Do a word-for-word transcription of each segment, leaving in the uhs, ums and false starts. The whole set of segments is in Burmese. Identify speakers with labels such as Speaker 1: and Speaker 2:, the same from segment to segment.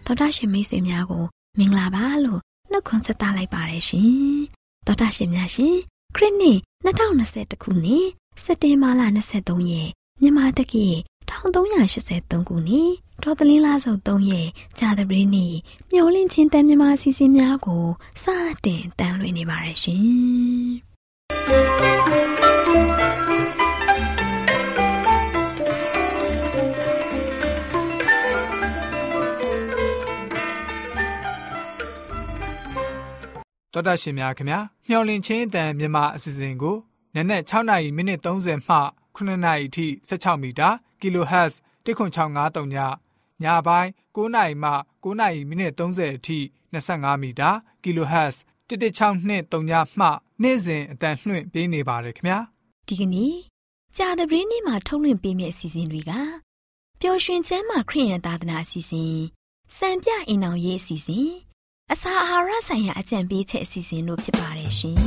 Speaker 1: သောတာရှင်မိတ်ဆွေများကိုမင်္ဂလာပါလို့နှုတ်ခွန်းဆက်သလိုက်ပါတယ်ရှင်သောတာရှင်များရှင်ခရစ်နှစ်၂၀၂၁ခုနှစ်စက်တင်ဘာလ၂၃ရက်မြန်မာတက္ကီ၁၃၈၃ခုနှစ်ဒေါ်သလင်းလာစုပ်၃ရက်ကြာသပတေးနေ့မျောလင့်ချင်းတန်မြမအစီအစဉ်များကိုစတင်တန်လွှင့်နေပါတယ်ရှင်
Speaker 2: တော်တာရှင်များခင်ဗျာမျော်လင့်ခြင်းအတန်မြန်မာအစီအစဉ်ကိုနနက်၆နာရီမိနစ်၃၀မှခုနှစ်နာရီအထိ၁၆မီတာ kilohertz တစ်ခွန်၆၅၃ညညပိုင်း၉နာရီမှ၉နာရီမိနစ်၃၀အထိ၂၅မီတာ kilohertz တစ်တစ်၆နှစ်၃ညမှနေ့စဉ်အတန်လွှင့်ပေးနေပါတယ်ခင်ဗျာ
Speaker 1: ဒီကနေ့ကြာသပတေးနေ့မှာထုတ်လွှင့်ပေးမယ့်အစီအစဉ်တွေကပျော်ရွှင်ချမ်းသာခရစ်ယာန်သာသနာအစီအစဉ်စံပြအိမ်အောင်ရေးအစီအစဉ်အစာအာဟာရဆိုင်ရာအကြံပေးချက်အစီအစဉ်တို့ဖြစ်ပါတယ်ရှင်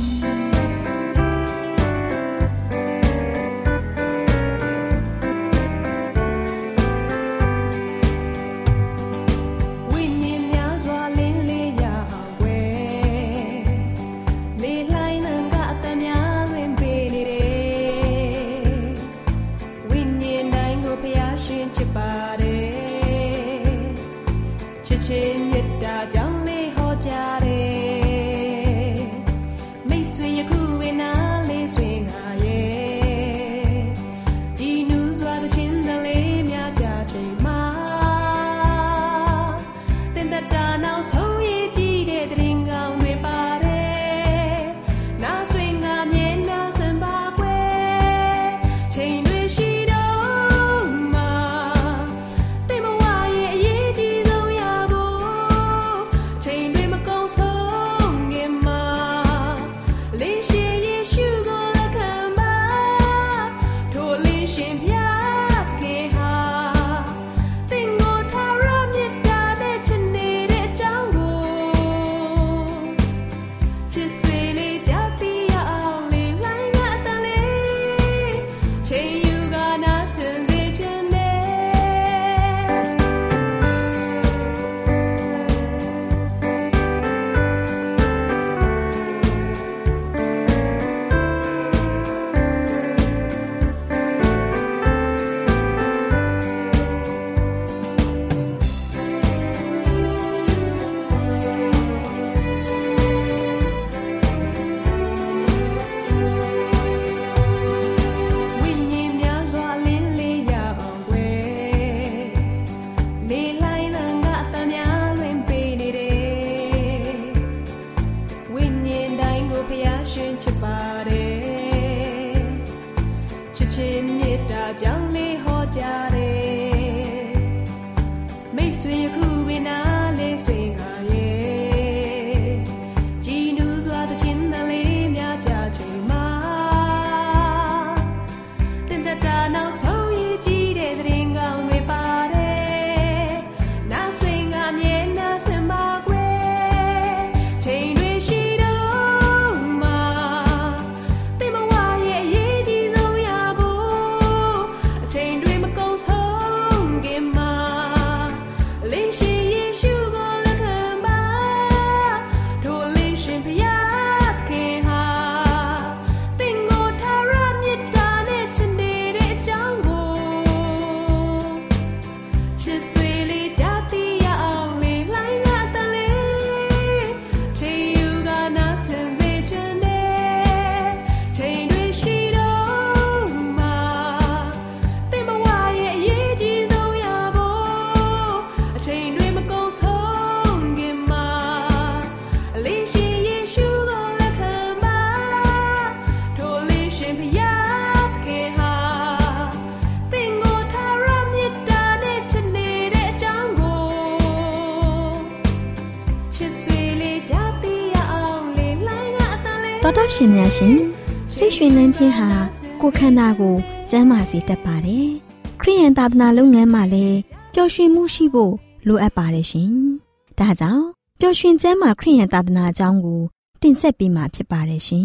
Speaker 1: တော်တော်ရှင်များရှင်စိတ်ရွှင်လန်းခြင်းဟာကိုယ်ခန္ဓာကိုကျန်းမာစေတတ်ပါတယ်ခရိယန်သာသနာလုပ်ငန်းမှာလည်းပျော်ရွှင်မှုရှိဖို့လိုအပ်ပါတယ်ရှင်ဒါကြောင့်ပျော်ရွှင်ကျမ်းမာခရိယန်သာသနာအကြောင်းကိုတင်ဆက်ပေးမှာဖြစ်ပါတယ်ရှင်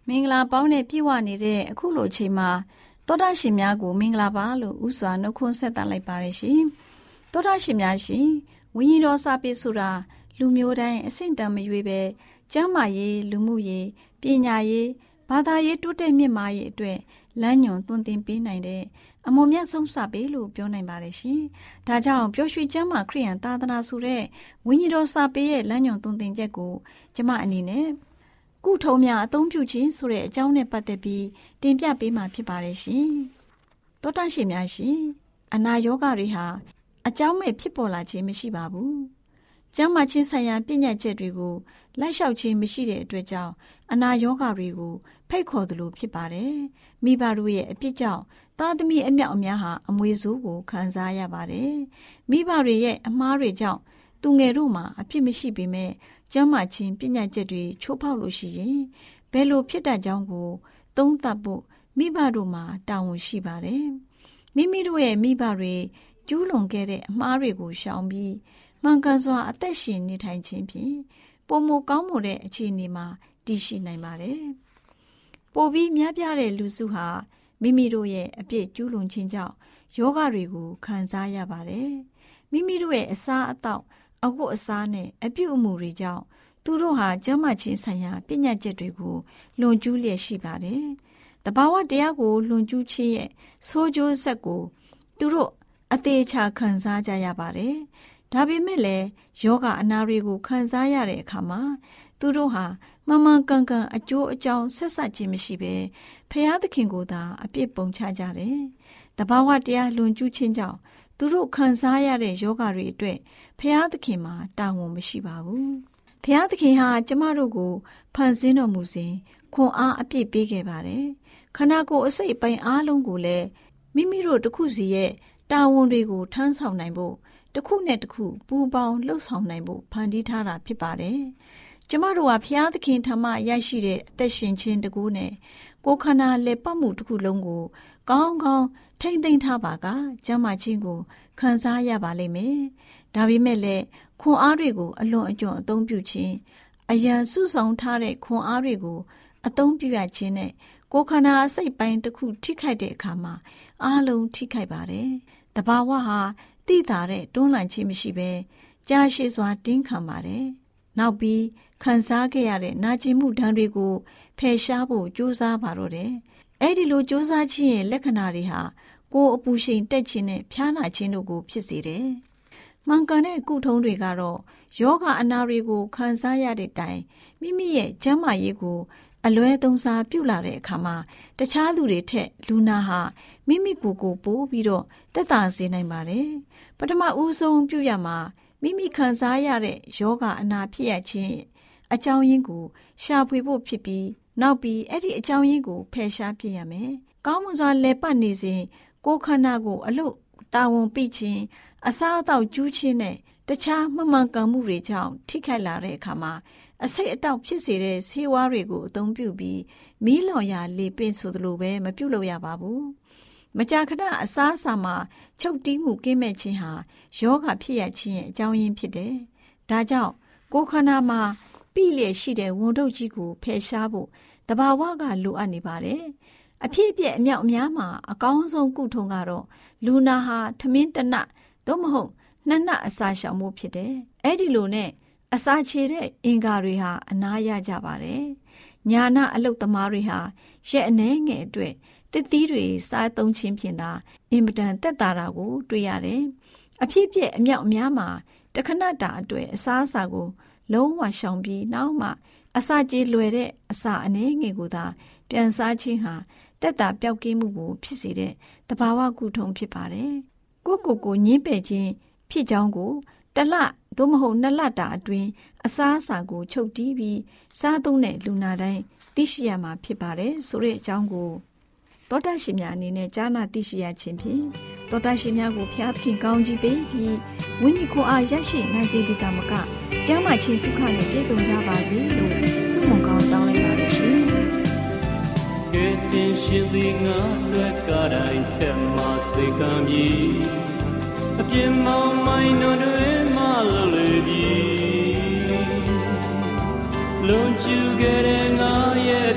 Speaker 3: မင်္ဂလာပေါင်းနဲ့ပြည့်ဝနေတဲ့အခုလိုအချိန်မှာသောတာရှင်များကိုမင်္ဂလာပါလို့ဥစွာနှုတ်ခွန်းဆက်သလိုက်ပါရရှင်သောတာရှင်များရှင်ဝိညာဉ်တော်စာပေဆိုတာလူမျိုးတိုင်းအဆင့်တန်းမရွေးပဲကျမ်းမာရေးလူမှုရေးပညာရေးဘာသာရေးတိုးတက်မြင့်မားရေးအတွက်လမ်းညွန်သွန်သင်ပေးနိုင်တဲ့အမွန်မြတ်ဆုံးစာပေလို့ပြောနိုင်ပါတယ်ရှင်။ဒါကြောင့်ပျော်ရွှင်ကျမ်းမာခရိယန်သာသနာဆိုတဲ့ဝိညာဉ်တော်စာပေရဲ့လမ်းညွန်သွန်သင်ချက်ကိုကျမအနေနဲ့ကုထုံးများအသုံးပြုခြင်းဆိုတဲ့အကြောင်းနဲ့ပတ်သက်ပြီးတင်ပြပေးမှာဖြစ်ပါတယ်ရှင်။သောတာရှင်များရှင်အနာရောဂါတွေဟာအကြောင်းမဲ့ဖြစ်ပေါ်လာခြင်းမရှိပါဘူး။ကျမ်းမာခြင်းဆိုင်ရာပညာချက်တွေကိုလိုက်လျှောက်ခြင်းမရှိတဲ့အတွက်ကြောင့်အနာရောဂါတွေကိုဖိတ်ခေါ်သလိုဖြစ်ပါတယ်။မိဘတို့ရဲ့အပြစ်ကြောင့်သားသမီးအမြောက်အများဟာအမွေဆိုးကိုခံစားရပါတယ်။မိဘတွေရဲ့အမှားတွေကြောင့်သူငယ်တို့မှာအပြစ်မရှိပေမဲ့ကျမ်းမာခြင်းပညာချက်တွေချိုးဖောက်လို့ရှိရင်ဘယ်လိုဖြစ်တတ်ကြောင်းကိုသုံးသပ်ဖို့မိဘတို့မှာတာဝန်ရှိပါတယ်။မိမိတို့ရဲ့မိဘတွေကျူးလွန်ခဲ့တဲ့အမှားတွေကိုရှောင်ပြီးမှန်ကန်စွာအသက်ရှင်နေထိုင်ခြင်းဖြင့်ပိုမိုကောင်းမွန်တဲ့အခြေအနေမှာတည်ရှိနိုင်ပါတယ်။ပိုပြီးများပြားတဲ့လူစုဟာမိမိတို့ရဲ့အပြစ်ကျူးလွန်ခြင်းကြောင့်ယောဂတွေကိုခံစားရပါတယ်။မိမိတို့ရဲ့အစားအသောက်အဝတ်အစားနဲ့အပြုအမူတွေကြောင့်သူတို့ဟာကျမ်းမာခြင်းဆိုင်ရာပညာချက်တွေကိုလွန်ကျူးလျက်ရှိပါတယ်။တဘာဝတရားကိုလွန်ကျူးခြင်းရဲ့ဆိုးကျိုးဆက်ကိုသူတို့အသေးချာခံစားကြရပါတယ်။ဒါပေမဲ့လည်းယောဂအနာတွေကိုခံစားရတဲ့အခါမှာသူတို့ဟာမမှန်ကန်ကန်အကျိုးအကြောင်းဆက်ဆက်ခြင်းမရှိဘဲဖျားသခင်ကိုသာအပြစ်ပုံချကြတယ်။တဘာဝတရားလွန်ကျူးခြင်းကြောင့်သူတို့ခံစားရတဲ့ယောဂတွေအတွက်ဖျားသခင်မှာတာဝန်မရှိပါဘူး။ဖျားသခင်ဟာကျမတို့ကိုဖန်ဆင်းတော်မူစဉ်ခွန်အားအပြည့်ပေးခဲ့ပါတယ်။ခန္ဓာကိုယ်အစိတ်အပိုင်းအားလုံးကိုလည်းမိမိတို့တစ်ခုစီရဲ့တာဝန်တွေကိုထမ်းဆောင်နိုင်ဖို့တစ်ခုနဲ့တစ်ခုပူးပေါင်းလှုပ်ဆောင်နိုင်ဖို့ဖန်တီးထားတာဖြစ်ပါတယ်။ကျမတို့ဟာဖျားသခင်ထံမှရရှိတဲ့အသက်ရှင်ခြင်းတကူနဲ့ကိုယ်ခန္ဓာလက်ပတ်မှုတစ်ခုလုံးကိုကောင်းကောင်းထိမ့်သိမ်းထားပါကကျမ်းမာခြင်းကိုခံစားရပါလိမ့်မယ်။ဒါပေမဲ့လည်းခွန်အားတွေကိုအလွန်အကျွံအသုံးပြုခြင်းအရန်စုဆောင်ထားတဲ့ခွန်အားတွေကိုအသုံးပြုရခြင်းနဲ့ကိုယ်ခန္ဓာအစိတ်ပိုင်းတစ်ခုထိခိုက်တဲ့အခါမှာအားလုံးထိခိုက်ပါတယ်။တဘာဝဟာတိတာတဲ့တွန်းလှန်ခြင်းမရှိဘဲကြာရှည်စွာတင်းခံပါတယ်။နောက်ပြီးခံစားခဲ့ရတဲ့နာကျင်မှုဒဏ်တွေကိုဖယ်ရှားဖို့ကြိုးစားပါတော့တယ်။အဲ့ဒီလိုကြိုးစားခြင်းရဲ့လက္ခဏာတွေဟာကိုယ်အပူချိန်တက်ခြင်းနဲ့ဖျားနာခြင်းတို့ကိုဖြစ်စေတယ်။မှန်ကန်တဲ့ကုထုံးတွေကတော့ယောဂအနာတွေကိုခံစားရတဲ့တိုင်မိမိရဲ့ကျန်းမာရေးကိုအလွဲသုံးစားပြုလာတဲ့အခါမှာတခြားလူတွေထက်လူနာဟာမိမိကိုယ်ကိုပိုးပြီးတော့သက်သာစေနိုင်ပါတယ်။ပထမဦးဆုံးပြုရမှာမိမိခံစားရတဲ့ယောဂအနာဖြစ်ရခြင်းအကြောင်းရင်းကိုရှာဖွေဖို့ဖြစ်ပြီးနောက်ပြီးအဲ့ဒီအကြောင်းရင်းကိုဖယ်ရှားပြရမယ်။ကောင်းမွန်စွာလည်ပတ်နေစဉ်ကိုယ်ခန္ဓာကိုအလုတာဝန်ပိခြင်းအစားအသောက်ကျူးခြင်းနဲ့တခြားမမှန်ကန်မှုတွေကြောင့်ထိခိုက်လာတဲ့အခါမှာအဆိပ်အတောက်ဖြစ်စေတဲ့ဆေးဝါးတွေကိုအသုံးပြုပြီးမီးလောင်ရာလေပင့်ဆိုသလိုပဲမပြုလုပ်ရပါဘူး။မကြာခဏအစားအစာမှာချုပ်တီးမှုကင်းမဲ့ခြင်းဟာယောဂဖြစ်ရခြင်းရဲ့အကြောင်းရင်းဖြစ်တယ်။ဒါကြောင့်ကိုယ်ခန္ဓာမှာပြည့်လျက်ရှိတဲ့ဝန်ထုတ်ကြီးကိုဖယ်ရှားဖို့တဘာဝကလိုအပ်နေပါတယ်။အဖြစ်အပျက်အမြောက်အများမှာအကောင်းဆုံးကုထုံးကတော့လူနာဟာထမင်းတနတ်သို့မဟုတ်နှစ်နတ်အစာရှောင်မှုဖြစ်တယ်။အဲ့ဒီလိုနဲ့အစာချေတဲ့အင်္ဂါတွေဟာအနာရကြပါတယ်။ညာနာအလုတ်သမားတွေဟာရက်အနှဲငယ်အတွက်တစ်သီးတွေစားသုံးခြင်းဖြင့်သာအင်မတန်သက်သာတာကိုတွေ့ရတယ်။အဖြစ်အပျက်အမြောက်အများမှာတခဏတာအတွက်အစားအစာကိုလုံးဝရှောင်ပြီးနောက်မှအစာကြေလွယ်တဲ့အစာအနှဲငယ်ကိုသာပြန်စားခြင်းဟာသက်သာပျောက်ကင်းမှုကိုဖြစ်စေတဲ့တဘာဝကုထုံးဖြစ်ပါတယ်။ကိုယ့်ကိုယ်ကိုညှင်းပယ်ခြင်းဖြစ်ကြောင်းကိုတလသို့မဟုတ်နှစ်လတာအတွင်းအစားအစာကိုချုပ်တီးပြီးစားသုံးတဲ့လူနာတိုင်းသိရှိရမှာဖြစ်ပါတယ်ဆိုတဲ့အကြောင်းကိုသောတာရှင်များအနေနဲ့ကြားနာသိရှိရခြင်းဖြင့်သောတာရှင်များကိုဖျားသခင်ကောင်းကြီးပေးပြီးဝိညာဉ်ကိုအားရရှိနိုင်စေသည်ကမကကျမ်းမာခြင်းဒုက္ခနဲ့ပြည့်စုံကြပါစေလို့ဆုမွန်ကောင်းတောင်းလိုက်ပါရရှင်။ကဲတင်ရှင်သည်ငါတို့ကတိုင်းထက်မှသိကံပြီးအပြင်းမောင်းမိုင်းတို့တွေမှလို့လေပြီလွန်ကျူခဲ့တဲ့ငါရဲ့ပြ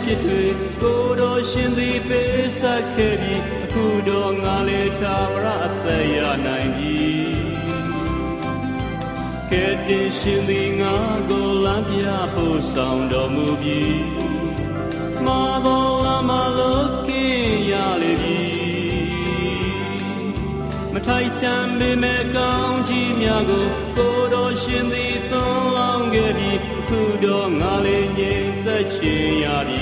Speaker 4: ဖြစ်တွေကိုယ်တော်ရှင်သည်ပေးဆက်ခဲ့ပြီးအခုတော့ငါလည်းသာဝရအသက်ရနိုင်ပြီကဲတင်ရှင်သည်ငါကိုလမ်းပြဖို့ဆောင်တော်မူပြီမာတော်လမ်းမလို့ကင်းရလေပြီမထိုက်တန်ပေမဲ့ကောင်းကြီးများကိုကိုယ်တော်ရှင်သည်သွန်လောင်းခဲ့ပြီအခုတော့ငါလည်းငြိမ်သက်ခြင်းရပြီ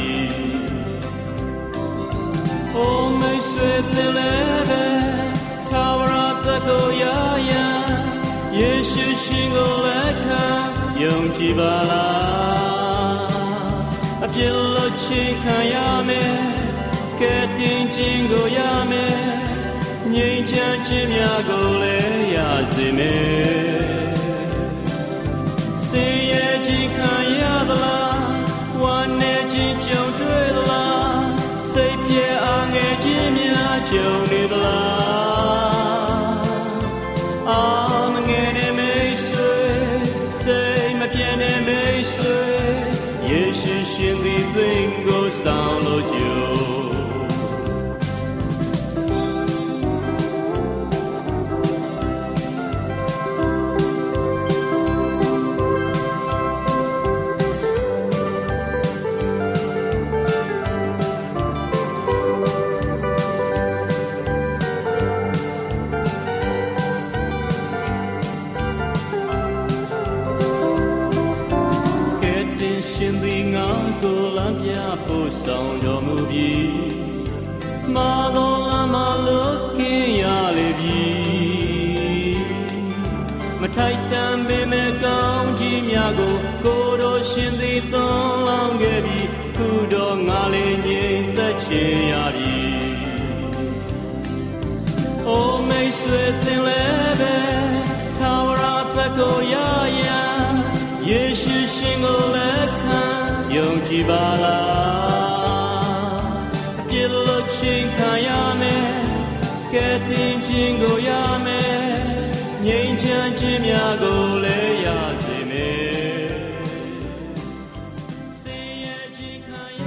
Speaker 4: အိုမိတ်ဆွေတင်လည်းပဲသာဝရသက်ကိုရရန်ယေရှုရှင်ကိုလက်ခံယုံကြည်ပါလားအပြစ်လို့ချင်းခံရမယ်ကဲတင်ခြင်းကိုရမယ်ငြိမ်းချမ်းခြင်းများကိုလည်းရစေမယ်ဆင်းရဲခြင်းခံရသလားဝမ်းနည်းခြင်းကြုံတွေ့သလားစိတ်ပြေအားငယ်ခြင်းများကြုံနေသလားအာမငယ်တဲ့မိတ်ဆွေစိတ်မပြတ်တဲ့မိတ်ဆွေယေရှုရှင်သည်သင်ကိုဆောင်လို့ကြိုရှင်သည်ငါကိုလမ်းပြဖို့ဆောင်တော်မူပြီမာတော်လမ်းမလို့ကင်းရလေပြီမထိုက်တန်ပေမဲ့ကောင်းကြီးများကိုကိုယ်တော်ရှင်သည်သွန်လောင်းခဲ့ပြီခုတော့ငါလည်းငြိမ်သက်ခြင်းရပြီအိုမိတ်ဆွေတင်လည်းပဲသာဝရသက်ကိုရရန်ယေရှုရှင်ကိုလက်ခံယုံကြည်ပါလားအပြစ်လို့ချင်းခံရမယ်ကဲတင်ခြင်းကိုရမယ်ငြိမ်းချမ်းခြင်းများကိုလည်းရစေမယ်ဆင်းရဲခြင်းခံရ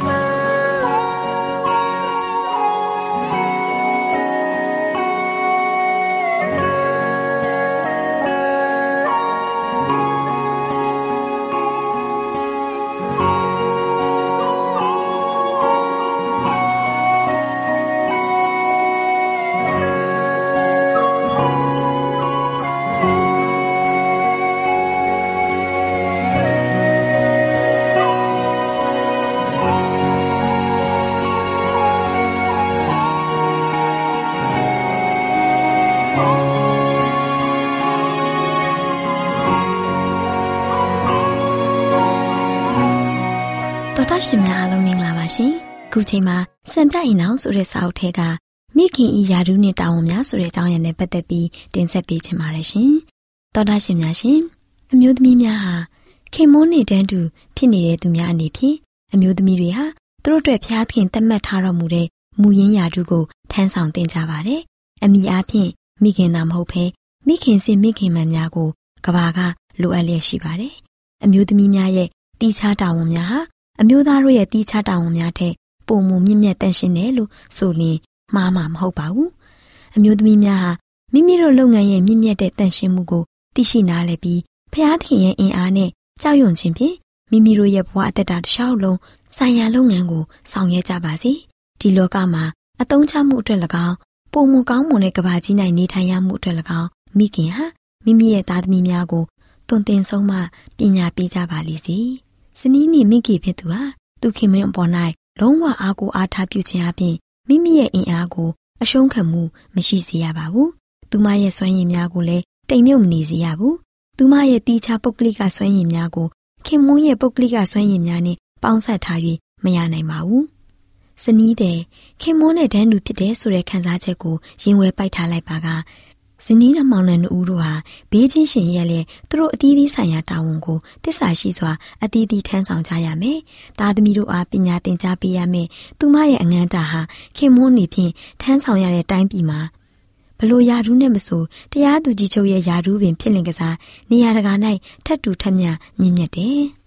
Speaker 1: ရှင်များအားလုံးမင်္ဂလာပါရှင်။ခုချိန်မှာစံပြအိမ်အောင်ဆိုတဲ့စာအုပ်ထဲကမိခင်ဤယာရုနှင့်တာဝန်များဆိုတဲ့အကြောင်းအရာနဲ့ပတ်သက်ပြီးတင်ဆက်ပေးချင်ပါတယ်ရှင်။သောတာရှင်များရှင်အမျိုးသမီးများဟာခင်မိုးနေတန်းတူဖြစ်နေတဲ့သူများအနေဖြင့်အမျိုးသမီးတွေဟာသူတို့အတွက်ဖျားခင်သတ်မှတ်ထားတော်မူတဲ့မူရင်းယာရုကိုထမ်းဆောင်သင်ကြပါတယ်။အမိအားဖြင့်မိခင်သာမဟုတ်ဘဲမိခင်စင်မိခင်မှန်များကိုကဘာကလိုအပ်လျက်ရှိပါတယ်။အမျိုးသမီးများရဲ့တီးခြားတာဝန်များဟာအမျိုးသားတို့ရဲ့တီးခြားတာဝန်များထက်ပိုမိုမြင့်မြတ်တန်ရှင်းတယ်လို့ဆိုရင်မှားမှာမဟုတ်ပါဘူး။အမျိုးသမီးများဟာမိမိတို့လုပ်ငန်းရဲ့မြင့်မြတ်တဲ့တန်ရှင်းမှုကိုသိရှိနားလည်ပြီးဖျားသခင်ရဲ့အင်အားနဲ့ကြောက်ရွံ့ခြင်းဖြင့်မိမိတို့ရဲ့ဘဝအသက်တာတစ်လျှောက်လုံးဆိုင်ရာလုပ်ငန်းကိုဆောင်ရွက်ကြပါစေ။ဒီလောကမှာအသုံးချမှုအတွက်၎င်းပိုမိုကောင်းမွန်တဲ့ကဘာကြီး၌နေထိုင်ရမှုအတွက်၎င်းမိခင်ဟာမိမိရဲ့သားသမီးများကိုတွင်တင်ဆုံးမှပညာပေးကြပါလိမ့်စေ။စနီးနီမိခင်ဖြစ်သူဟာသူခင်မင်းအပေါ်၌လုံးဝအားကိုးအားထားပြုခြင်းအပြင်မိမိရဲ့အင်အားကိုအရှုံးခံမှုမရှိစေရပါဘူး။သူမရဲ့စွမ်းရည်များကိုလည်းတိမ်မြုပ်မနေစေရဘူး။သူမရဲ့တီးခြားပုဂ္ဂလိကစွမ်းရည်များကိုခင်မွန်းရဲ့ပုဂ္ဂလိကစွမ်းရည်များနဲ့ပေါင်းစပ်ထား၍မရနိုင်ပါဘူး။စနီးတဲ့ခင်မွန်းနဲ့တန်းတူဖြစ်တဲ့ဆိုတဲ့ခံစားချက်ကိုရင်ဝဲပိုက်ထားလိုက်ပါကဇနီးနှမောင်နှံတို့တို့ဟာဘေးချင်းရှင်ရဲ့လေသူတို့အသီးသီးဆိုင်ရာတာဝန်ကိုတစ္ဆာရှိစွာအသီးသီးထမ်းဆောင်ကြရမယ်။သားသမီးတို့အားပညာသင်ကြားပေးရမယ်။သူမရဲ့အငန်းတာဟာခင်မွန်းနေဖြင့်ထမ်းဆောင်ရတဲ့တိုင်းပြည်မှာဘလို့ယာဒူးနဲ့မဆိုတရားသူကြီးချုပ်ရဲ့ယာဒူးပင်ဖြစ်လင်ကစားနေရာတကာ၌ထတ်တူထက်မြမြင့်မြတ်တယ်။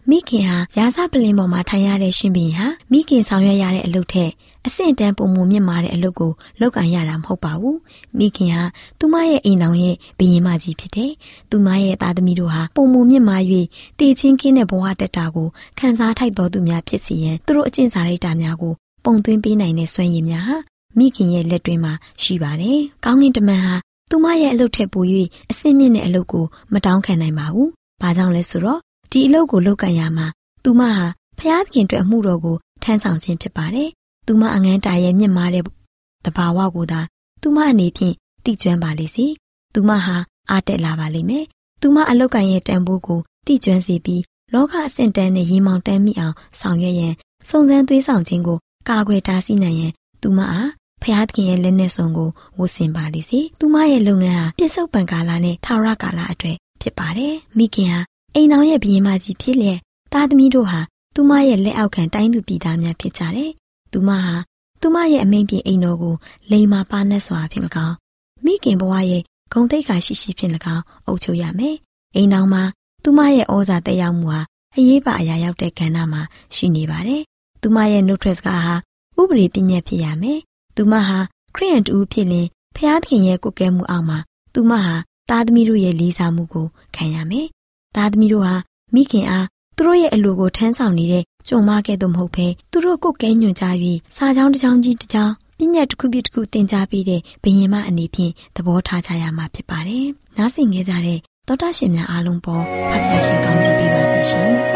Speaker 1: မိခင်ဟာရာဇပလင်ပေါ်မှာထိုင်ရတဲ့ရှင်ဘီဟာမိခင်ဆောင်ရွက်ရတဲ့အလုပ်ထက်အဆင့်တန်းပုံမှုမြင့်မာတဲ့အလုပ်ကိုလုပ်ကိုင်ရတာမဟုတ်ပါဘူးမိခင်ဟာသူမရဲ့အိမ်တော်ရဲ့ဘုရင်မကြီးဖြစ်တယ်သူမရဲ့သားသမီးတို့ဟာပုံမှုမြင့်မာ၍တည်ချင်းကင်းတဲ့ဘဝတက်တာကိုခံစားထိုက်တော်သူများဖြစ်စီရင်သူတို့အကျင့်စာရိတ္တများကိုပုံသွင်းပေးနိုင်တဲ့စွမ်းရည်များဟာမိခင်ရဲ့လက်တွင်မှာရှိပါတယ်ကောင်းကင်တမန်ဟာသူမရဲ့အလုပ်ထက်ပို၍အဆင့်မြင့်တဲ့အလုပ်ကိုမတောင်းခံနိုင်ပါဘူးဘာကြောင့်လဲဆိုတော့ဒီအလုပ်ကိုလုပ်ကန်ရမှာသူမဟာဖျားသခင်အတွက်အမှုတော်ကိုထမ်းဆောင်ခြင်းဖြစ်ပါတယ်။သူမအငန်းတာရဲ့မြင့်မားတဲ့တဘာဝကိုသာသူမအနေဖြင့်သိကျွမ်းပါလိမ့်စေ။သူမဟာအားတက်လာပါလိမ့်မယ်။သူမအလုပ်ကန်ရဲ့တန်ဖိုးကိုသိကျွမ်းစေပြီးလောကအဆင့်တန်းနဲ့ရင်မောင်တန်းမိအောင်ဆောင်ရွက်ရန်စုံစမ်းသွေးဆောင်ခြင်းကိုကာကွယ်တားဆီးနိုင်ရန်သူမအားဖျားသခင်ရဲ့လက်နဲ့ဆောင်ကိုဝတ်ဆင်ပါလိမ့်စေ။သူမရဲ့လုပ်ငန်းဟာပြစ္ဆုတ်ပံကာလနဲ့ထာဝရကာလအတွက်ဖြစ်ပါတယ်။မိခင်ဟာအိမ်တော်ရဲ့ဘုရင်မကြီးဖြစ်လျက်သားသမီးတို့ဟာသူမရဲ့လက်အောက်ခံတိုင်းသူပြည်သားများဖြစ်ကြတယ်။သူမဟာသူမရဲ့အမိန့်ပြအိမ်တော်ကိုလိမ်မာပါနတ်စွာဖြင့်၎င်းမိခင်ဘဝရဲ့ဂုဏ်သိက္ခာရှိရှိဖြင့်၎င်းအုပ်ချုပ်ရမယ်။အိမ်တော်မှာသူမရဲ့ဩဇာတက်ရောက်မှုဟာအရေးပါအရာရောက်တဲ့ကဏ္ဍမှာရှိနေပါတယ်။သူမရဲ့နှုတ်ထွက်စကားဟာဥပဒေပညာဖြစ်ရမယ်။သူမဟာခရစ်ယာန်တူဖြစ်ရင်ဖျားသခင်ရဲ့ကိုယ်ကဲမှုအောက်မှာသူမဟာသားသမီးတို့ရဲ့လေးစားမှုကိုခံရမယ်။သားသမီးတို့ဟာမိခင်အားသူတို့ရဲ့အလိုကိုထမ်းဆောင်နေတဲ့ကြုံမကဲ့သို့မဟုတ်ဘဲသူတို့ကိုယ်ကဲညွှန်ကြား၍စာကြောင်းတစ်ကြောင်းကြီးတစ်ကြောင်းပညာတစ်ခုပြီးတစ်ခုသင်ကြားပေးတဲ့ဘုရင်မအနေဖြင့်သဘောထားကြရမှာဖြစ်ပါတယ်။နားဆင်ကြတဲ့သောတာရှင်များအားလုံးပေါ်ဖတ်ပြရှင်ကောင်းချီးပေးပါစေရှင်။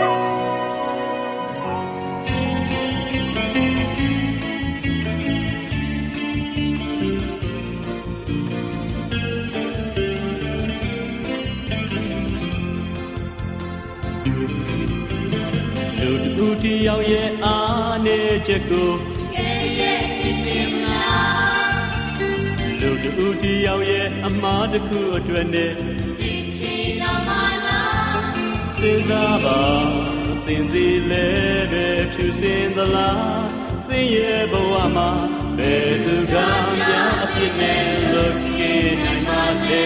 Speaker 4: လူတူတီရောက်ရဲ့အားနဲ့ချက်ကိုကဲရဲ့တင်တင်လားလူတူတီရောက်ရဲ့အမားတစ်ခုအတွက်နဲ့ဒီချီနာမလားစဉ်းစားပါသင်စီလဲပဲဖြူစင်သလားသင်ရဲ့ဘဝမှာဘယ်သူကများအဖြစ်နဲ့လွတ်ကင်းနိုင်ပါလဲ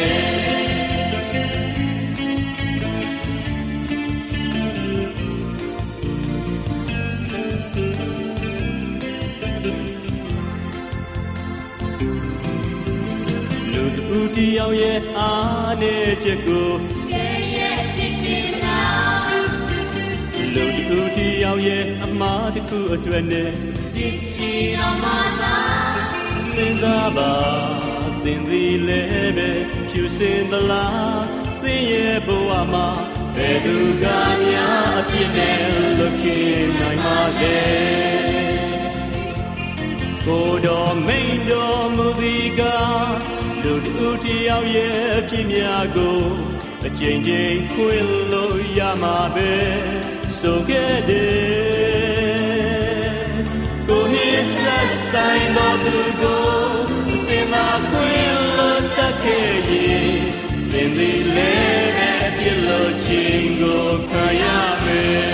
Speaker 4: လူတီရောက်ရဲ့အားနဲ့ချက်ကိုကဲရဲ့တင်တင်လားလူတူတီရောက်ရဲ့အမားတစ်ခုအတွက်နဲ့ဒီချီတော်မလားစဉ်းစားပါသင်သည်လည်းပဲဖြူစင်သလားသင်ရဲ့ဘဝမှာဘယ်သူကများအပြစ်နဲ့လွတ်ကင်းနိုင်ပါလဲကိုယ်တော်မိန်တော်မူသည်ကလူတူတယောက်ရဲ့အဖြစ်များကိုအချိန်ချင်းခွင့်လို့ရမှာပဲဆိုခဲ့တယ်ကိုနေဆက်ဆိုင်တော်သူကိုအစင်သာခွင့်လို့တတ်ခဲ့ရင်သင်သည်လည်းအပြစ်လို့ချင်းကိုခံရမယ်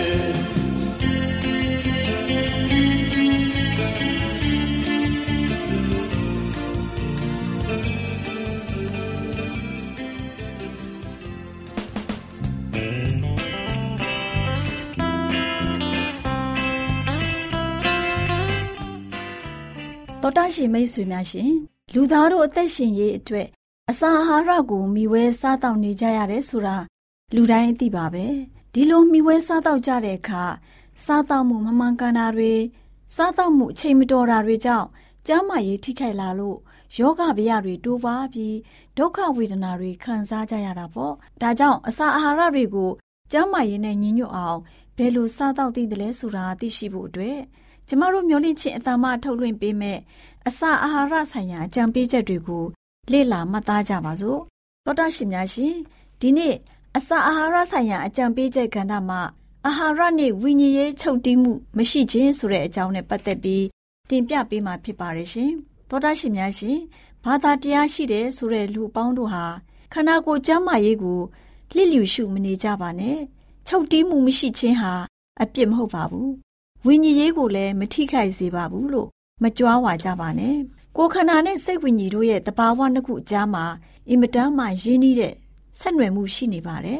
Speaker 3: တော်တာရှင်မိတ်ဆွေများရှင်လူသားတို့အသက်ရှင်ရေးအတွက်အစာအာဟာရကိုမျှဝဲစားတောက်နေကြရတယ်ဆိုတာလူတိုင်းသိပါပဲဒီလိုမျှဝဲစားတောက်ကြတဲ့အခါစားတောက်မှုမမှန်ကန်တာတွေစားတောက်မှုအချိန်မတော်တာတွေကြောင့်ကျန်းမာရေးထိခိုက်လာလို့ယောဂဗျာတွေတိုးပွားပြီးဒုက္ခဝေဒနာတွေခံစားကြရတာပေါ့ဒါကြောင့်အစာအာဟာရတွေကိုကျန်းမာရေးနဲ့ညီညွတ်အောင်ဘယ်လိုစားတောက်သင့်တယ်လဲဆိုတာသိရှိဖို့အတွက်ကျမတို့မျိုးလင့်ချင်းအတ္တမထုတ်လွှင့်ပေးမဲ့အစာအာဟာရဆိုင်ရာအကြံပေးချက်တွေကိုလေ့လာမှတ်သားကြပါစို့သောတာရှင်များရှင်ဒီနေ့အစာအာဟာရဆိုင်ရာအကြံပေးချက်ကဏ္ဍမှာအာဟာရနဲ့ဝိညာဉ်ရေးချုပ်တီးမှုမရှိခြင်းဆိုတဲ့အကြောင်းနဲ့ပတ်သက်ပြီးတင်ပြပေးမှာဖြစ်ပါတယ်ရှင်သောတာရှင်များရှင်ဘာသာတရားရှိတယ်ဆိုတဲ့လူအပေါင်းတို့ဟာခန္ဓာကိုယ်ကျန်းမာရေးကိုလျစ်လျူရှုမနေကြပါနဲ့ချုပ်တီးမှုမရှိခြင်းဟာအပြစ်မဟုတ်ပါဘူးဝိညာဉ်ရေးကိုလည်းမထိခိုက်စေပါဘူးလို့မကြွားဝါကြပါနဲ့ကိုယ်ခန္ဓာနဲ့စိတ်ဝိညာဉ်တို့ရဲ့တဘာဝနှစ်ခုအကြားမှာအင်မတန်မှရင်းနှီးတဲ့ဆက်နွယ်မှုရှိနေပါတယ်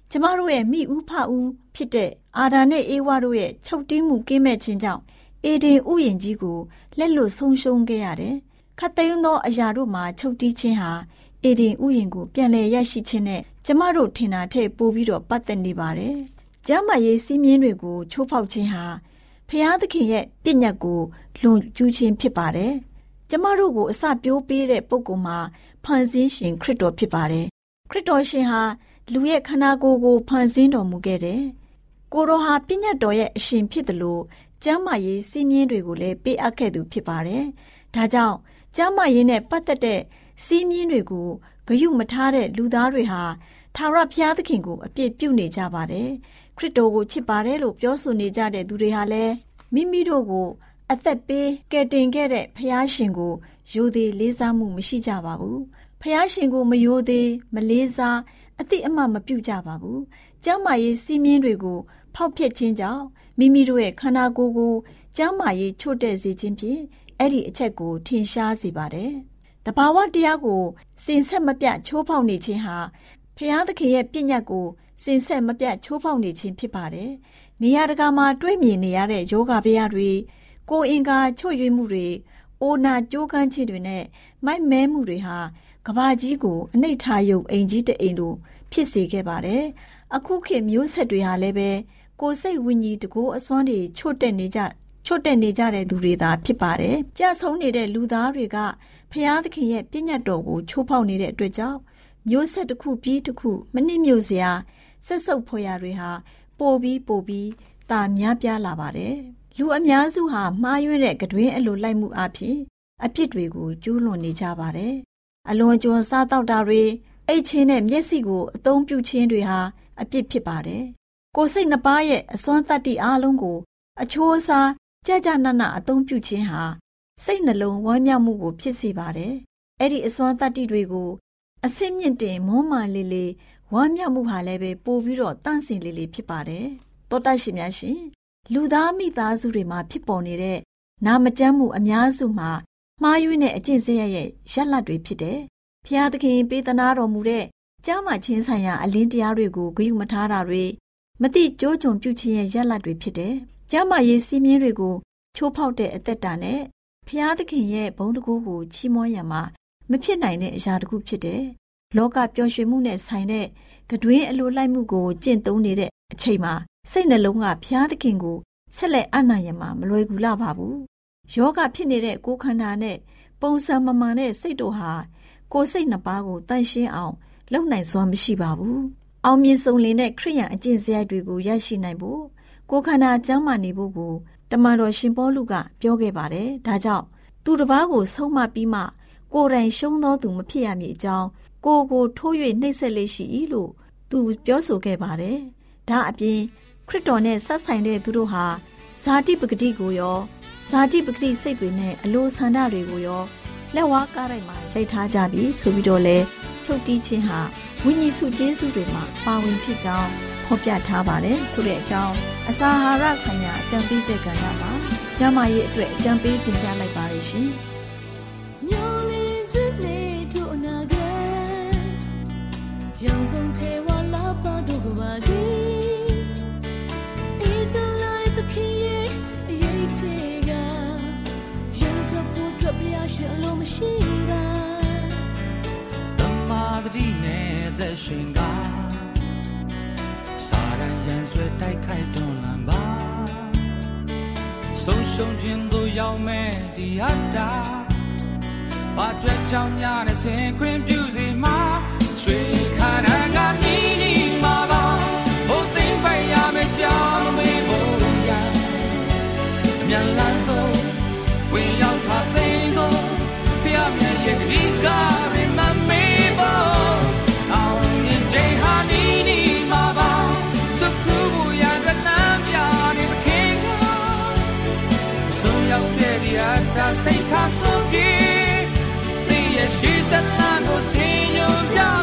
Speaker 3: ကျမတို့ရဲ့မိဦးဖဦးဖြစ်တဲ့အာဒါနဲ့အေဝါတို့ရဲ့ချုပ်တီးမှုကင်းမဲ့ခြင်းကြောင့်အေဒင်ဥယျာဉ်ကြီးကိုလက်လွတ်ဆုံးရှုံးခဲ့ရတယ်။ခတ်သိမ်းသောအရာတို့မှာချုပ်တီးခြင်းဟာအေဒင်ဥယျာဉ်ကိုပြန်လည်ရရှိခြင်းနဲ့ကျမတို့ထင်တာထက်ပိုပြီးတော့ပတ်သက်နေပါတယ်။ကျမ်းမာရေးစည်းမျဉ်းတွေကိုချိုးဖောက်ခြင်းဟာဖျားသခင်ရဲ့ပြည့်ညတ်ကိုလွန်ကျူးခြင်းဖြစ်ပါတယ်။ကျမတို့ကိုအစပျိုးပေးတဲ့ပုဂ္ဂိုလ်မှာဖန်ဆင်းရှင်ခရစ်တော်ဖြစ်ပါတယ်။ခရစ်တော်ရှင်ဟာလူရဲ့ခန္ဓာကိုယ်ကိုဖန်ဆင်းတော်မူခဲ့တယ်။ကိုတော်ဟာပြည့်ညတ်တော်ရဲ့အရှင်ဖြစ်တယ်လို့ကျမ်းမာရေးစည်းမျဉ်းတွေကိုလည်းပေးအပ်ခဲ့သူဖြစ်ပါတယ်။ဒါကြောင့်ကျမ်းမာရေးနဲ့ပတ်သက်တဲ့စည်းမျဉ်းတွေကိုဂရုမထားတဲ့လူသားတွေဟာထာဝရဘုရားသခင်ကိုအပြစ်ပြုနေကြပါတယ်။ခရစ်တော်ကိုချစ်ပါတယ်လို့ပြောဆိုနေကြတဲ့သူတွေဟာလည်းမိမိတို့ကိုအသက်ပေးကယ်တင်ခဲ့တဲ့ဘုရားရှင်ကိုယိုသေးလေးစားမှုမရှိကြပါဘူး။ဘုရားရှင်ကိုမယိုသေးမလေးစားအတိအမှမပြုကြပါဘူး။ကျမ်းမာရေးစည်းမျဉ်းတွေကိုဖောက်ဖျက်ခြင်းကြောင့်မိမိတို့ရဲ့ခန္ဓာကိုယ်ကိုကျမ်းမာရေးချို့တဲ့စေခြင်းဖြင့်အဲ့ဒီအချက်ကိုထင်ရှားစေပါတယ်။တဘာဝတရားကိုစင်ဆက်မပြတ်ချိုးဖောက်နေခြင်းဟာဖျားသခင်ရဲ့ပြည့်ညတ်ကိုစင်ဆက်မပြတ်ချိုးဖောက်နေခြင်းဖြစ်ပါတယ်။နေရာတကာမှာတွေ့မြင်နေရတဲ့ယောဂဗျာတွေကိုယ်အင်္ဂါချွတ်ယွင်းမှုတွေအိုနာကြိုးကမ်းခြင်းတွေနဲ့မိုက်မဲမှုတွေဟာကဘာကြီးကိုအနှိမ့်ထားယုံအိမ်ကြီးတအိမ်တို့ဖြစ်စေခဲ့ပါတယ်။အခုခေတ်မျိုးဆက်တွေဟာလည်းပဲကိုယ်စိတ်ဝိညာဉ်တကိုးအစွမ်းတွေချွတ်တက်နေကြချွတ်တက်နေကြတဲ့သူတွေသာဖြစ်ပါတယ်။ကြဆုံးနေတဲ့လူသားတွေကဖျားသခင်ရဲ့ပြည့်ညတ်တော်ကိုချိုးဖောက်နေတဲ့အတွက်ကြောင့်မျိုးဆက်တစ်ခုပြီးတစ်ခုမနှိမ့်မြို့စရာဆက်ဆုပ်ဖွယ်ရာတွေဟာပိုပြီးပိုပြီးတာများပြားလာပါတယ်။လူအများစုဟာမှားယွင်းတဲ့ကတွင်အလိုလိုက်မှုအဖြစ်အပြစ်တွေကိုကျူးလွန်နေကြပါတယ်။အလွန်ကျွံစားတောက်တာတွေအိတ်ချင်းနဲ့မျက်စိကိုအသုံးပြုခြင်းတွေဟာအပြစ်ဖြစ်ပါတယ်။ကိုယ်စိတ်နှစ်ပါးရဲ့အစွမ်းတတ္တိအားလုံးကိုအချိုးအစားကြကြနနအသုံးပြုခြင်းဟာစိတ်နှလုံးဝမ်းမြောက်မှုကိုဖြစ်စေပါတယ်။အဲ့ဒီအစွမ်းတတ္တိတွေကိုအစစ်မြင့်တင်မွမ်းမလေးလေးဝမ်းမြောက်မှုဟာလည်းပဲပို့ပြီးတော့တန့်စင်လေးလေးဖြစ်ပါတယ်။သောတရှင်များရှင်လူသားမိသားစုတွေမှာဖြစ်ပေါ်နေတဲ့နာမကျန်းမှုအများစုမှာမှားယွင်းတဲ့အကျင့်စရိုက်ရဲ့ရလဒ်တွေဖြစ်တယ်။ဘုရားသခင်ပေးသနာတော်မူတဲ့ကျမ်းမာခြင်းဆိုင်ရာအလင်းတရားတွေကိုဂရုမထားတာတွေမတိကြိုးကြုံပြုခြင်းရဲ့ရလဒ်တွေဖြစ်တယ်။ကျမ်းမာရေးစည်းမျဉ်းတွေကိုချိုးဖောက်တဲ့အသက်တာနဲ့ဘုရားသခင်ရဲ့ဘုန်းတကူကိုချီးမွမ်းရမှာမဖြစ်နိုင်တဲ့အရာတစ်ခုဖြစ်တယ်။လောကပျော်ရွှင်မှုနဲ့ဆိုင်တဲ့ကတွင်အလိုလိုက်မှုကိုကျင့်သုံးနေတဲ့အချိန်မှာစိတ်နှလုံးကဘုရားသခင်ကိုဆက်လက်အနံ့ရမှာမလွယ်ကူလာပါဘူး။ယောဂဖြစ်နေတဲ့ကိုယ်ခန္ဓာနဲ့ပုံစံမမှန်တဲ့စိတ်တို့ဟာကိုယ်စိတ်နှစ်ပါးကိုတန့်ရှင်းအောင်လုပ်နိုင်စွမ်းမရှိပါဘူး။အောင်မြင်ဆုံးလင်တဲ့ခရိယန်အကျင့်စရိုက်တွေကိုရရှိနိုင်ဖို့ကိုယ်ခန္ဓာကျန်းမာနေဖို့ကိုတမန်တော်ရှင်ပေါလုကပြောခဲ့ပါတယ်။ဒါကြောင့်သူတစ်ပါးကိုဆုံးမပြီးမှကိုယ်တိုင်ရှုံးသောသူမဖြစ်ရမည်အကြောင်းကိုယ်ကိုထိုး၍နှိပ်စက်လေးရှိ၏လို့သူပြောဆိုခဲ့ပါတယ်။ဒါအပြင်ခရစ်တော်နဲ့ဆက်ဆိုင်တဲ့သူတို့ဟာဇာတိပဂတိကိုရောဇာတိပဂတိစိတ်တွေနဲ့အလိုဆန္ဒတွေကိုရောလက်ဝါးကားတိုင်းမှာရိုက်ထားကြပြီဆိုပြီးတော့လဲချုပ်တီးခြင်းဟာဝိညာဉ်စုကျေးဇူးတွေမှာပါဝင်ဖြစ်ကြောင်းဖော်ပြထားပါတယ်ဆိုတဲ့အကြောင်းအစာအာဟာရဆိုင်ရာအကြံပေးချက်ကဏ္ဍမှာကျန်းမာရေးအတွက်အကြံပေးတင်ပြလိုက်ပါရရှင်။
Speaker 5: 让从台湾喇叭都过马路，一走来的看夜夜这个，人抓不抓不要学罗么西吧。
Speaker 6: 他妈的地内的宣告，杀人烟水带开东南吧，手手间都要没的阿达，把这张牙的身躯丢在马。谁看那个你的妈妈，我顶白呀没叫没不呀，面蓝走，为要他带走，表面也个意思个人们没包，啊我年纪哈你的妈妈，是苦不呀个男家的不看个，所有的的阿他谁他所给，你也是生来我心有表面。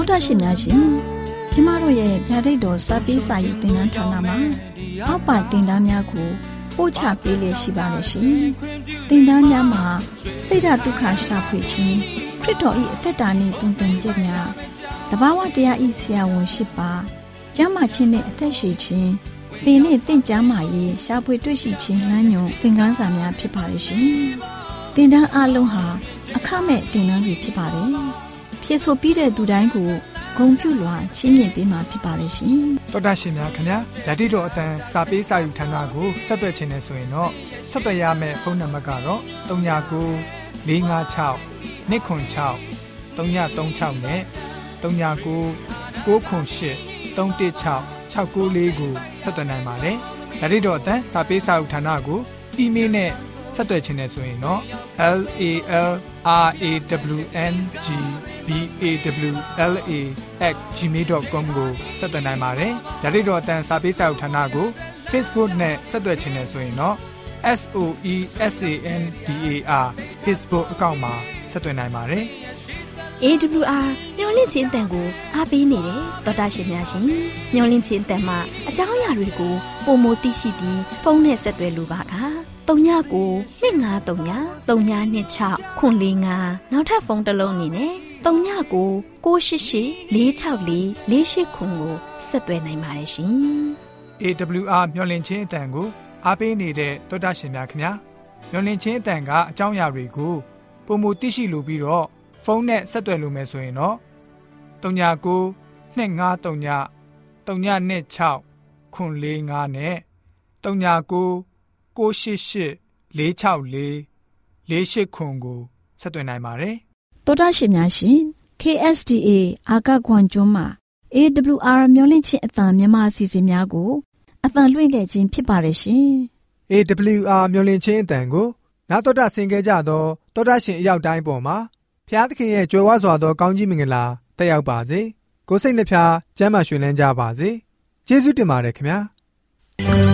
Speaker 3: တော်တာရှင်များရှင်ကျမတို့ရဲ့ဓာတ်တော်စာပေးစာရေးသင်တန်းဌာနမှာအောက်ပါသင်တန်းများကိုပို့ချပေးလျက်ရှိပါတယ်ရှင်သင်တန်းများမှာစိတ်ဓာတ်ဒုက္ခရှာဖွေခြင်းခရစ်တော်၏အသက်တာနှင့်တုန်တင်ခြင်းများတဘာဝတရားဤဆရာဝန်ရှိပါကျမ်းမာခြင်းနှင့်အသက်ရှိခြင်းသင်နှင့်တင့်ကြမာရေးရှာဖွေတွေ့ရှိခြင်းလမ်းညွန်သင်ခန်းစာများဖြစ်ပါရဲ့ရှင်သင်တန်းအလုံးဟာအခမဲ့သင်တန်းတွေဖြစ်ပါတယ်ဖြစ်ဆိုပြီးတဲ့သူတိုင်းကိုဂုဏ်ပြုလွှာချီးမြှင့်ပေးမှာဖြစ်ပါရဲ့ရှင်
Speaker 2: တော်တာရှင်များခင်ဗျာဓာတိတော်အတန်းစာပေးစာယူဌာနကိုဆက်သွယ်ခြင်းနဲ့ဆိုရင်တော့ဆက်သွယ်ရမယ့်ဖုန်းနံပါတ်ကတော့၃၉၉ ၄၅၆ ၂ခွန်၆ ၃၃၆နဲ့၃၉၉ ၉ခွန်၈ ၃၁၆ ၆၉၄ကိုဆက်သွင်းနိုင်ပါတယ်။ဒါ့အပြင်တော့အတန်းစာပေးစာဥထာဏာကိုအီးမေးလ်နဲ့ဆက်သွယ်ခြင်းနဲ့ဆိုရင်တော့ l a l r a w n g b a w l a at gmail dot com ကိုဆက်သွင်းနိုင်ပါတယ်။ဒါ့အပြင်တော့အတန်းစာပေးစာဥထာဏာကို Facebook နဲ့ဆက်သွယ်ခြင်းနဲ့ဆိုရင်တော့ S O E S A N D A R Facebook အကောင့်မှာဆက်သွင်းနိုင်ပါတယ်။
Speaker 1: A W R မျော်လင့်ခြင်းအတန်ကိုအားပေးနေတယ်တော်တာရှင်များရှင်မျော်လင့်ခြင်းအတန်မှာအကြောင်းအရာတွေကိုပုံမသိရှိပြီးဖုန်းနဲ့ဆက်သွယ်လိုပါက၃ညကို၂၅၃ည၃ည၂၆ခွန်၄၅နောက်ထပ်ဖုန်းတစ်လုံးနေနဲ့၃ညကို၉၈၈၄၆၄၄၈ခွန်ကိုဆက်သွယ်နိုင်ပါတယ်ရှင်
Speaker 2: A W R မျော်လင့်ခြင်းအတန်ကိုအားပေးနေတဲ့တော်တာရှင်များခင်ဗျာမျော်လင့်ခြင်းအတန်ကအကြောင်းအရာတွေကိုပုံမသိရှိလိုပြီးတော့ဖုန်းနဲ့ဆက်သွယ်လို့မယ်ဆိုရင်တော့၃၉ကို၂၅၃ည၃ည၂၆ခွန်၄၅နဲ့၃၉ကို၉၈၈၄၆၄၄၈ခွန်ကိုဆက်သွင်းနိုင်ပါတယ်
Speaker 3: ။သောတာရှင်များရှင် K S D A အာကခွန်ကျွန်းမှာ A W R မျော်လင့်ခြင်းအသံမြန်မာအစီအစဉ်များကိုအသံလွှင့်ခဲ့ခြင်းဖြစ်ပါတယ်ရှင်။
Speaker 2: A W R မျော်လင့်ခြင်းအသံကိုနာတော်တာဆင် ခဲ့ကြသောသောတာရှင်အရောက်တိုင်းပေါ်မှာဖျားသခင်ရဲ့ကြွယ်ဝစွာသောကောင်းကြီးမင်္ဂလာတက်ရောက်ပါစေကိုယ်စိတ်နှဖျားကျမ်းမာရွှင်လန်းကြပါစေကျေးဇူးတင်ပါတယ်ခင်ဗျာ